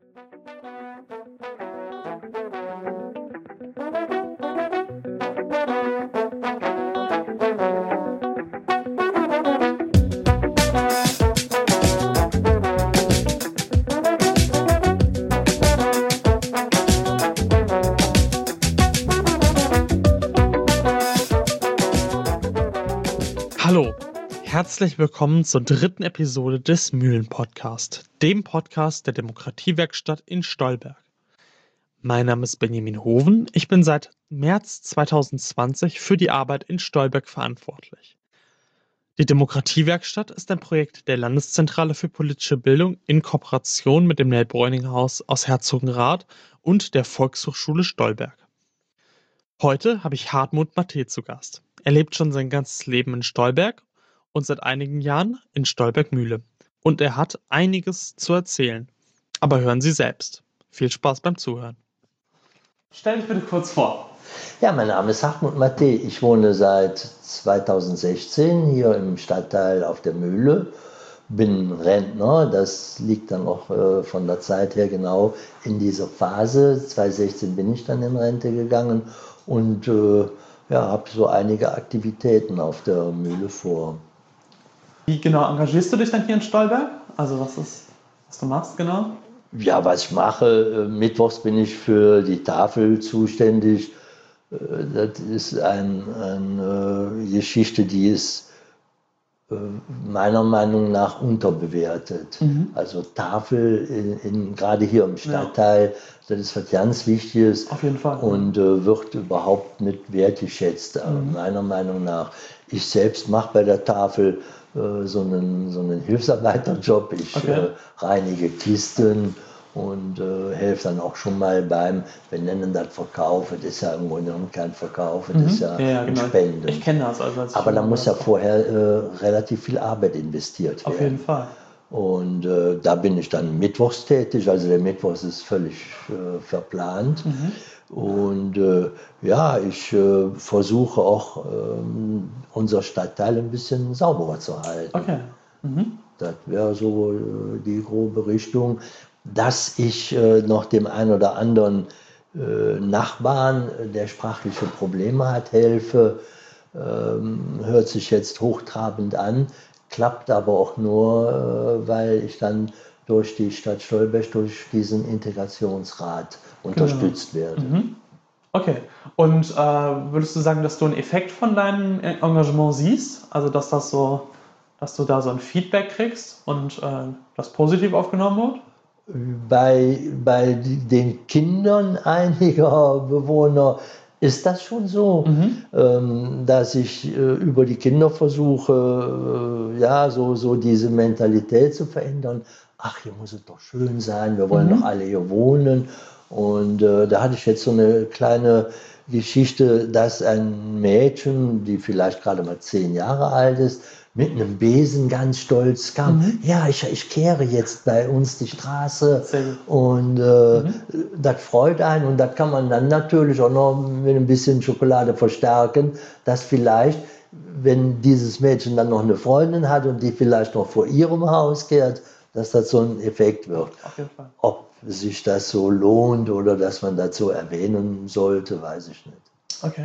Hallo, herzlich willkommen zur dritten Episode des Mühlen-Podcast, dem Podcast der Demokratiewerkstatt in Stolberg. Mein Name ist Benjamin Hoven, ich bin seit März 2020 für die Arbeit in Stolberg verantwortlich. Die Demokratiewerkstatt ist ein Projekt der Landeszentrale für politische Bildung in Kooperation mit dem Nell-Bräuning-Haus aus Herzogenrath und der Volkshochschule Stolberg. Heute habe ich Hartmut Matthe zu Gast. Er lebt schon sein ganzes Leben in Stolberg und seit einigen Jahren in Stolberg-Mühle. Und er hat einiges zu erzählen. Aber hören Sie selbst. Viel Spaß beim Zuhören. Stell dich bitte kurz vor. Ja, mein Name ist Hartmut Matthe. Ich wohne seit 2016 hier im Stadtteil auf der Mühle. Bin Rentner, das liegt dann auch von der Zeit her genau in dieser Phase. 2016 bin ich dann in Rente gegangen und habe so einige Aktivitäten auf der Mühle vor. Wie genau engagierst du dich dann hier in Stolberg? Also was du machst genau? Ja, was ich mache, mittwochs bin ich für die Tafel zuständig. Das ist eine Geschichte, die ist meiner Meinung nach unterbewertet. Also Tafel, gerade hier im Stadtteil, das ist was ganz Wichtiges. Auf jeden Fall. Und wird überhaupt nicht wertgeschätzt, meiner Meinung nach. Ich selbst mache bei der Tafel so einen Hilfsarbeiterjob. Ich reinige Kisten und helfe dann auch schon mal beim, wir nennen das Verkauf, das ist ja im Grunde genommen kein Verkauf, das ist ja ein Spenden. Ich kenne das. Also aber da muss ja vorher relativ viel Arbeit investiert werden. Auf jeden Fall. Und da bin ich dann mittwochs tätig, also der Mittwochs ist völlig verplant. Und ich versuche auch unser Stadtteil ein bisschen sauberer zu halten. Okay. Das wäre so die grobe Richtung, dass ich noch dem einen oder anderen Nachbarn, der sprachliche Probleme hat, helfe. Hört sich jetzt hochtrabend an, klappt aber auch nur, weil ich dann durch die Stadt Stolberg, durch diesen Integrationsrat unterstützt werde. Okay. Und würdest du sagen, dass du einen Effekt von deinem Engagement siehst? Also dass du da so ein Feedback kriegst und das positiv aufgenommen wird? Bei den Kindern einiger Bewohner ist das schon so, dass ich über die Kinder versuche, so diese Mentalität zu verändern. Ach, hier muss es doch schön sein, wir wollen doch alle hier wohnen. Und da hatte ich jetzt so eine kleine Geschichte, dass ein Mädchen, die vielleicht gerade mal 10 Jahre alt ist, mit einem Besen ganz stolz kam. Ja, ich kehre jetzt bei uns die Straße und das freut einen und das kann man dann natürlich auch noch mit ein bisschen Schokolade verstärken, dass vielleicht, wenn dieses Mädchen dann noch eine Freundin hat und die vielleicht noch vor ihrem Haus kehrt, dass das so ein Effekt wird. Auf jeden Fall. Ob sich das so lohnt oder dass man das so erwähnen sollte, weiß ich nicht. Okay.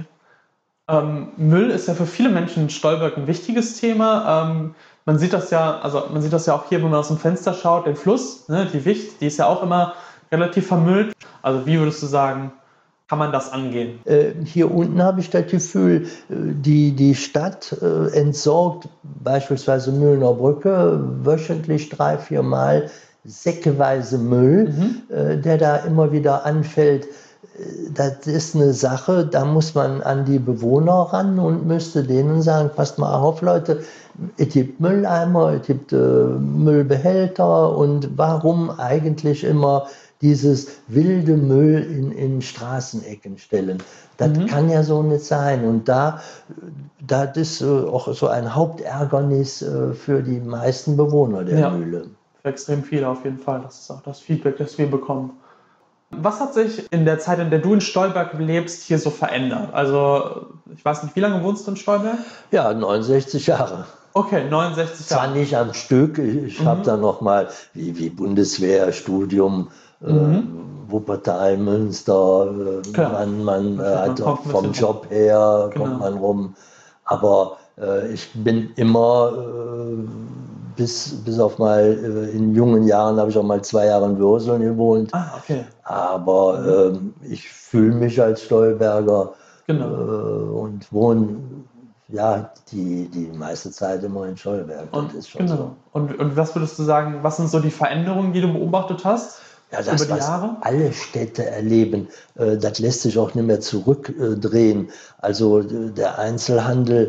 Müll ist ja für viele Menschen in Stolberg ein wichtiges Thema. Man sieht das ja auch hier, wenn man aus dem Fenster schaut, den Fluss, ne, die Wicht, die ist ja auch immer relativ vermüllt. Also wie würdest du sagen, kann man das angehen? Hier unten habe ich das Gefühl, die Stadt entsorgt beispielsweise Mühlener Brücke wöchentlich 3-4 Mal säckeweise Müll, der da immer wieder anfällt. Das ist eine Sache, da muss man an die Bewohner ran und müsste denen sagen, passt mal auf Leute, es gibt Mülleimer, es gibt Müllbehälter und warum eigentlich immer dieses wilde Müll in Straßenecken stellen. Das kann ja so nicht sein. Und das ist auch so ein Hauptärgernis für die meisten Bewohner der Mühle. Für extrem viele auf jeden Fall. Das ist auch das Feedback, das wir bekommen. Was hat sich in der Zeit, in der du in Stolberg lebst, hier so verändert? Also, ich weiß nicht, wie lange wohnst du in Stolberg? Ja, 69 Jahre. Okay, 69 Jahre. Zwar nicht am Stück, ich habe da noch mal wie Bundeswehr, Studium, Wuppertal, Münster, man hat auch vom Job her, kommt man rum. Aber ich bin immer, bis auf mal in jungen Jahren habe ich auch mal 2 Jahre in Würseln gewohnt. Aber ich fühle mich als Stolberger und wohne die meiste Zeit immer in Stolberg. Das ist schon so. Und was würdest du sagen, was sind so die Veränderungen, die du beobachtet hast? Ja, das, über die Jahre? Alle Städte erleben, das lässt sich auch nicht mehr zurückdrehen. Also der Einzelhandel,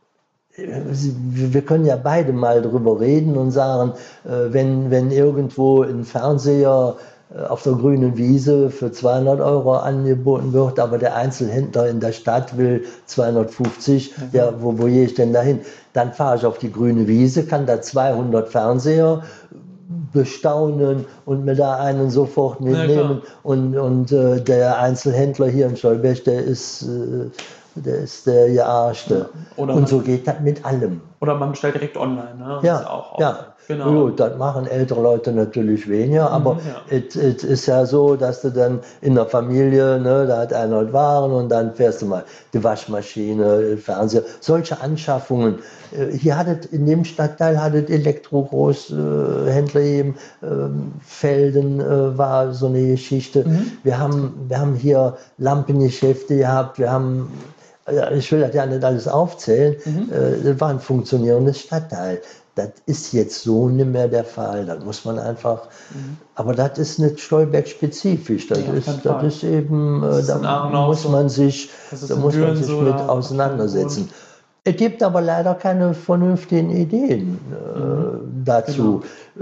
wir können ja beide mal drüber reden und sagen, wenn irgendwo ein Fernseher auf der grünen Wiese für 200 € angeboten wird, aber der Einzelhändler in der Stadt will 250, wo gehe ich denn dahin? Dann fahre ich auf die grüne Wiese, kann da 200 Fernseher bestaunen und mir da einen sofort mitnehmen. Und der Einzelhändler hier in Stolberg, der ist der Gearschte. Und so geht das mit allem. Oder man bestellt direkt online. Ne? Genau. Gut, das machen ältere Leute natürlich weniger, aber es ist ja so, dass du dann in der Familie, ne, da hat einer Waren und dann fährst du mal die Waschmaschine, Fernseher, solche Anschaffungen. Hier in dem Stadtteil Elektro-Großhändler eben, Felden war so eine Geschichte. Wir haben hier Lampengeschäfte gehabt, ich will das ja nicht alles aufzählen, das war ein funktionierendes Stadtteil. Das ist jetzt so nicht mehr der Fall. Das muss man einfach. Aber das ist nicht Stolberg-spezifisch. Das ist eben, da muss man sich mit auseinandersetzen. Es gibt aber leider keine vernünftigen Ideen dazu.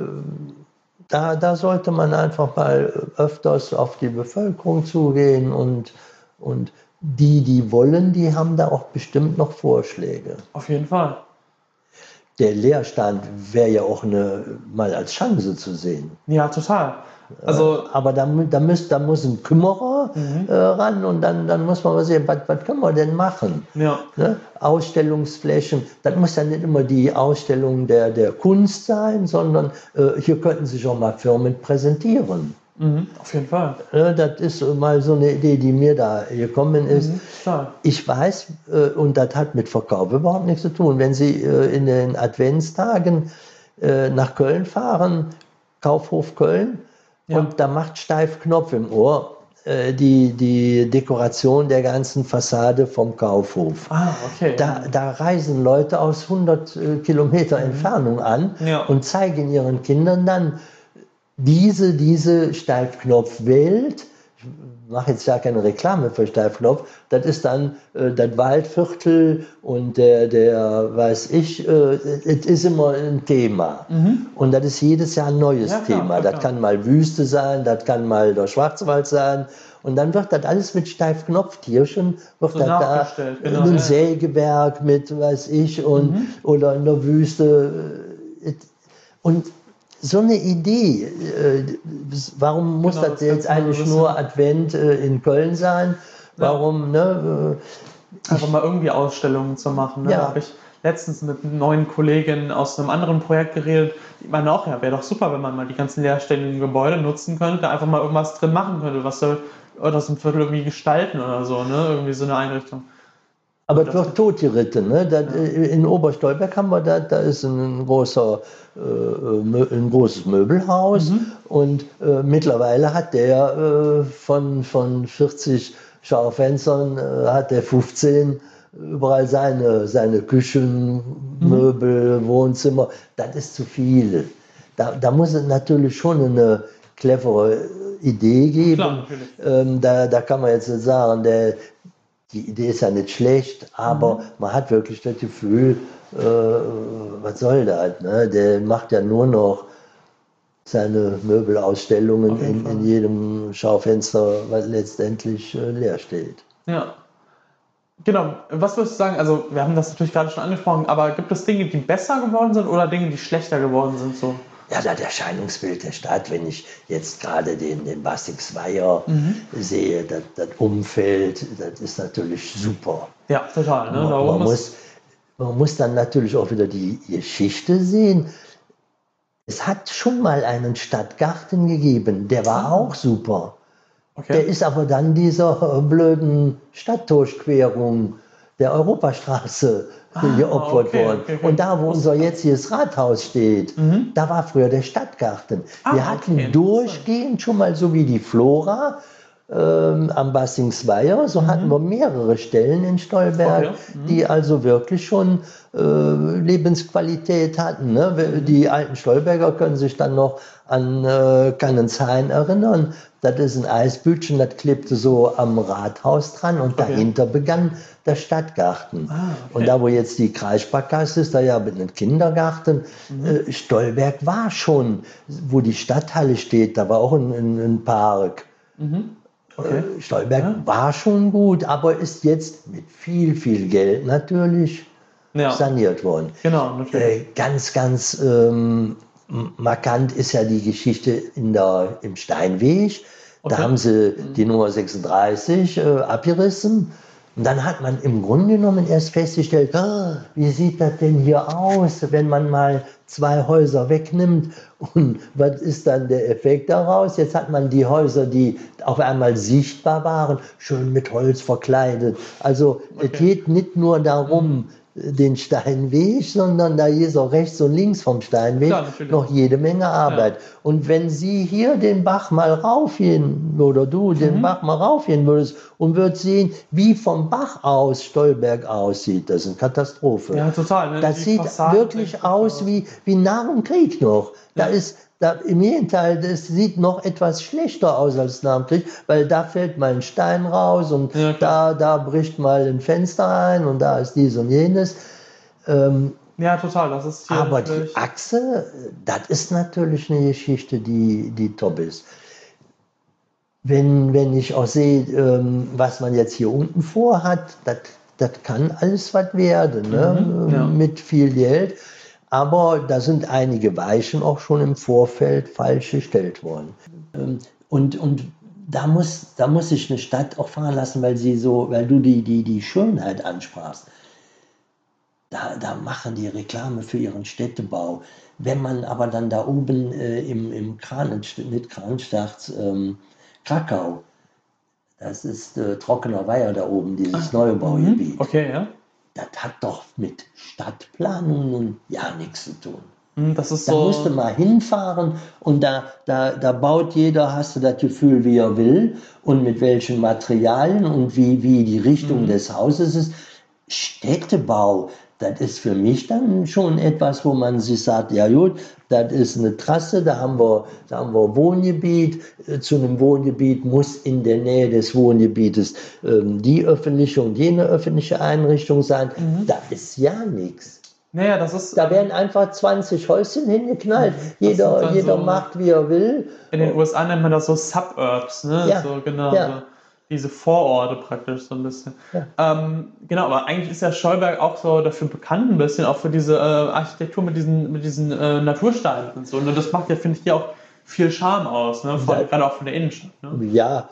Da sollte man einfach mal öfters auf die Bevölkerung zugehen und die wollen, die haben da auch bestimmt noch Vorschläge. Auf jeden Fall. Der Leerstand wäre ja auch mal als Chance zu sehen. Ja, total. Also, aber da muss ein Kümmerer ran und dann muss man mal sehen, was können wir denn machen? Ja. Ne? Ausstellungsflächen, das muss ja nicht immer die Ausstellung der Kunst sein, sondern hier könnten sich auch mal Firmen präsentieren. Auf jeden Fall. Das ist mal so eine Idee, die mir da gekommen ist. Ich weiß, und das hat mit Verkauf überhaupt nichts zu tun, wenn Sie in den Adventstagen nach Köln fahren, Kaufhof Köln, und da macht Steifknopf im Ohr die Dekoration der ganzen Fassade vom Kaufhof. Da reisen Leute aus 100 Kilometer Entfernung an und zeigen ihren Kindern dann diese Steifknopf-Welt. Ich mache jetzt ja keine Reklame für Steifknopf, das ist dann das Waldviertel und der weiß ich, es ist immer ein Thema. Und das ist jedes Jahr ein neues Thema. Das kann mal Wüste sein, das kann mal der Schwarzwald sein. Und dann wird das alles mit Steifknopftierchen, wird so da ein Sägewerk mit, weiß ich, oder in der Wüste. Und so eine Idee, warum muss das jetzt eigentlich nur Advent in Köln sein? Warum, einfach mal irgendwie Ausstellungen zu machen. Ne? Da habe ich letztens mit neuen Kolleginnen aus einem anderen Projekt geredet, die meinen auch, wäre doch super, wenn man mal die ganzen leerstehenden Gebäude nutzen könnte, einfach mal irgendwas drin machen könnte, was soll das im Viertel irgendwie gestalten oder so, ne? Irgendwie so eine Einrichtung. Aber es wird totgeritten. Ne? In Oberstolberg haben wir da ist ein großes Möbelhaus und mittlerweile hat der von 40 Schaufenstern hat der 15 überall seine Küchen, Möbel, Wohnzimmer. Das ist zu viel. Da muss es natürlich schon eine clevere Idee geben. Klar, da kann man jetzt nicht sagen, die Idee ist ja nicht schlecht, aber man hat wirklich das Gefühl, was soll das? Ne? Der macht ja nur noch seine Möbelausstellungen in jedem Schaufenster, was letztendlich leer steht. Ja. Genau. Was würdest du sagen? Also, wir haben das natürlich gerade schon angesprochen, aber gibt es Dinge, die besser geworden sind oder Dinge, die schlechter geworden sind? So? Ja, das Erscheinungsbild der Stadt, wenn ich jetzt gerade den Bastigsweiher sehe, das Umfeld, das ist natürlich super. Ja, total. Ne? Man muss dann natürlich auch wieder die Geschichte sehen. Es hat schon mal einen Stadtgarten gegeben, der war auch super. Okay. Der ist aber dann dieser blöden Stadtdurchquerung der Europastraße geopfert worden. Und da, wo unser jetziges Rathaus steht, da war früher der Stadtgarten. Wir hatten durchgehend schon mal so wie die Flora am Bassingsweiher, so hatten wir mehrere Stellen in Stolberg, die also wirklich schon Lebensqualität hatten. Ne? Die alten Stolberger können sich dann noch an Kannenshain erinnern. Das ist ein Eisbütchen, das klebte so am Rathaus dran und dahinter begann der Stadtgarten. Und da, wo jetzt die Kreissparkasse ist, da ja mit einem Kindergarten, Stolberg war schon, wo die Stadthalle steht, da war auch ein Park. Stolberg war schon gut, aber ist jetzt mit viel, viel Geld natürlich saniert worden. Genau, natürlich. Ganz, ganz markant ist ja die Geschichte im Steinweg. Da haben sie die Nummer 36 abgerissen. Und dann hat man im Grunde genommen erst festgestellt, wie sieht das denn hier aus, wenn man mal 2 Häuser wegnimmt und was ist dann der Effekt daraus? Jetzt hat man die Häuser, die auf einmal sichtbar waren, schön mit Holz verkleidet. Also es geht nicht nur darum, den Steinweg, sondern da ist auch rechts und links vom Steinweg noch jede Menge Arbeit. Und wenn Sie hier den Bach mal raufgehen, oder du den Bach mal raufgehen würdest und würdest sehen, wie vom Bach aus Stolberg aussieht, das ist eine Katastrophe. Ja, total. Ne? Das sieht wirklich aus wie nach dem Krieg noch. Im Gegenteil, das sieht noch etwas schlechter aus als nach dem Krieg, weil da fällt mal ein Stein raus und da bricht mal ein Fenster ein und da ist dies und jenes. Ja, total. Das ist hier aber die Achse, das ist natürlich eine Geschichte, die top ist. Wenn ich auch sehe, was man jetzt hier unten vorhat, das kann alles was werden, ne? Mit viel Geld. Aber da sind einige Weichen auch schon im Vorfeld falsch gestellt worden. Und da muss sich eine Stadt auch fahren lassen, weil du die Schönheit ansprachst. Da machen die Reklame für ihren Städtebau. Wenn man aber dann da oben im Krakau, das ist Trockener Weiher da oben, dieses Neubaugebiet. Okay, ja. Das hat doch mit Stadtplanung nun ja nichts zu tun. Das ist da so. musst du mal hinfahren und da baut jeder, hast du das Gefühl, wie er will und mit welchen Materialien und wie die Richtung des Hauses ist. Städtebau, das ist für mich dann schon etwas, wo man sich sagt, ja gut, das ist eine Trasse, da haben wir Wohngebiet. Zu einem Wohngebiet muss in der Nähe des Wohngebietes die öffentliche und jene öffentliche Einrichtung sein. Da ist ja nichts. Naja, das ist. Da werden einfach 20 Häuschen hingeknallt. Jeder so, macht, wie er will. In den USA nennt man das so Suburbs, ne? Ja, so, genau. ja. So, diese Vororte praktisch so ein bisschen. Ja. Genau, aber eigentlich ist ja Stolberg auch so dafür bekannt, ein bisschen auch für diese Architektur mit diesen Natursteinen und so. Und das macht ja, finde ich, hier auch viel Charme aus, ne? Gerade auch von der Innenstadt. Ne? Ja,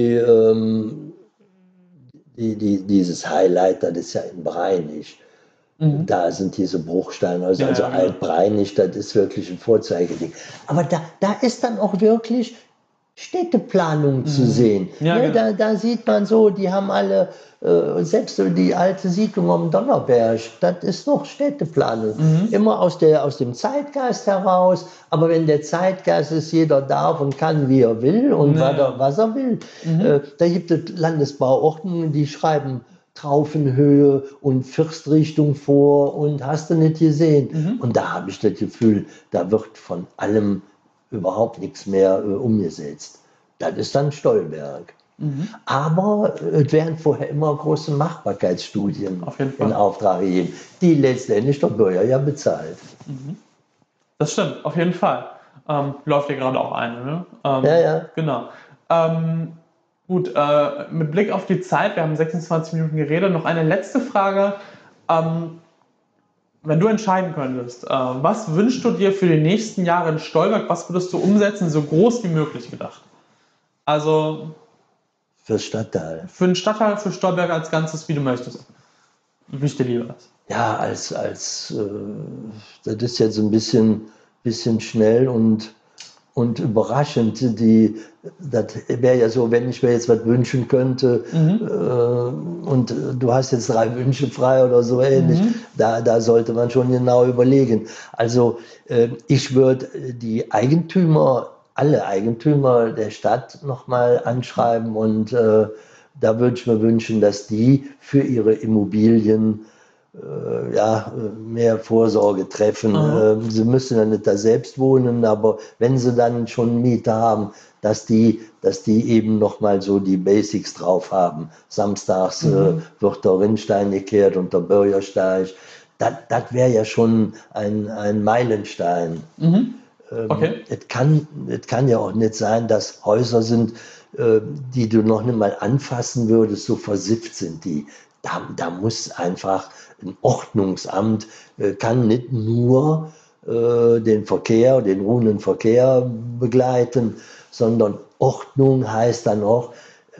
dieses Highlight, das ist ja in Breinig. Da sind diese Bruchsteine, also Altbreinig, das ist wirklich ein Vorzeigeding. Aber da ist dann auch wirklich Städteplanung zu sehen. Ja, ne, da sieht man so, die haben alle, selbst die alte Siedlung am Donnerberg, das ist noch Städteplanung. Immer aus dem Zeitgeist heraus, aber wenn der Zeitgeist ist, jeder darf und kann, wie er will und was er will. Da gibt es Landesbauordnungen, die schreiben Traufenhöhe und Firstrichtung vor und hast du nicht gesehen. Und da habe ich das Gefühl, da wird von allem überhaupt nichts mehr umgesetzt. Das ist dann Stolberg. Aber es werden vorher immer große Machbarkeitsstudien in Auftrag gegeben, die letztendlich der Bürger ja bezahlt. Das stimmt, auf jeden Fall. Läuft ja gerade auch eine, ne? Ja. Genau. Gut, mit Blick auf die Zeit, wir haben 26 Minuten geredet, noch eine letzte Frage. Wenn du entscheiden könntest, was wünschst du dir für die nächsten Jahre in Stolberg, was würdest du umsetzen, so groß wie möglich gedacht? Also für Stadtteil. Für den Stadtteil, für Stolberg als Ganzes, wie du möchtest. Wie es dir lieber ist. Ja, das ist jetzt ein bisschen bisschen schnell und überraschend. Das wäre ja so, wenn ich mir jetzt was wünschen könnte und du hast jetzt 3 Wünsche frei oder so ähnlich, da sollte man schon genau überlegen. Also ich würde alle Eigentümer der Stadt nochmal anschreiben und da würde ich mir wünschen, dass die für ihre Immobilien mehr Vorsorge treffen. Sie müssen ja nicht da selbst wohnen, aber wenn sie dann schon einen Mieter haben, dass die eben nochmal so die Basics drauf haben. Samstags wird der Rinnstein gekehrt und der Bürgersteig. Das wäre ja schon ein Meilenstein. Okay. Es kann ja auch nicht sein, dass Häuser sind, die du noch nicht mal anfassen würdest, so versifft sind die. Da muss einfach ein Ordnungsamt, kann nicht nur den ruhenden Verkehr begleiten, sondern Ordnung heißt dann auch,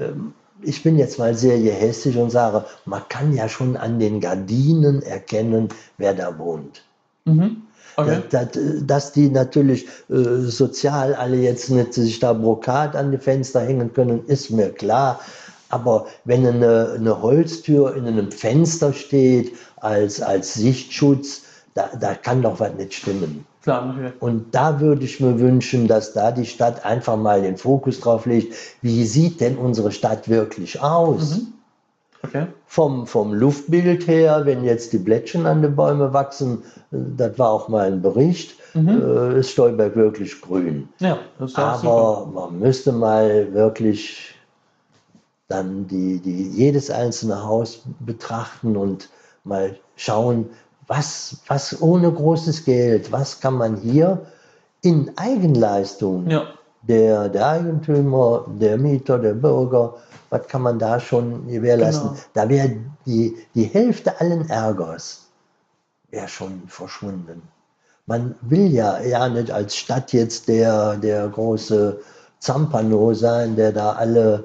ich bin jetzt mal sehr gehässig und sage, man kann ja schon an den Gardinen erkennen, wer da wohnt. Okay. Dass die natürlich sozial alle jetzt nicht sich da Brokat an die Fenster hängen können, ist mir klar. Aber wenn eine Holztür in einem Fenster steht als Sichtschutz, da kann doch was nicht stimmen. Klar, natürlich. Und da würde ich mir wünschen, dass da die Stadt einfach mal den Fokus drauf legt, wie sieht denn unsere Stadt wirklich aus? Okay. Vom Luftbild her, wenn jetzt die Blättchen an den Bäumen wachsen, das war auch mal ein Bericht, ist Stolberg wirklich grün. Ja, das ist auch Aber super. man müsste mal wirklich dann jedes einzelne Haus betrachten und mal schauen, was ohne großes Geld, was kann man hier in Eigenleistung der Eigentümer, der Mieter, der Bürger, was kann man da schon gewährleisten? Genau. Da wäre die Hälfte allen Ärgers wäre schon verschwunden. Man will ja nicht als Stadt jetzt der große Zampano sein, der da alle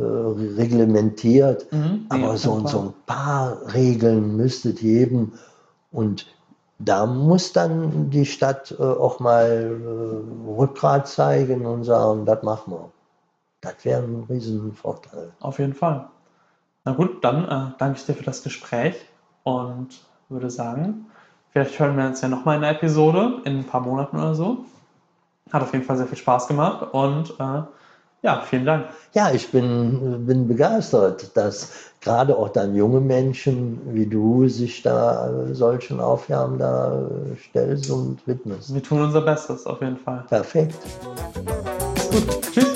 reglementiert, aber so ein paar Regeln müsste es geben und da muss dann die Stadt auch mal Rückgrat zeigen und sagen, das machen wir. Das wäre ein riesen Vorteil. Auf jeden Fall. Na gut, dann danke ich dir für das Gespräch und würde sagen, vielleicht hören wir uns ja nochmal in einer Episode in ein paar Monaten oder so. Hat auf jeden Fall sehr viel Spaß gemacht und ja, vielen Dank. Ja, ich bin begeistert, dass gerade auch dann junge Menschen wie du sich da solchen Aufgaben da stellst und widmest. Wir tun unser Bestes, auf jeden Fall. Perfekt. Gut, tschüss.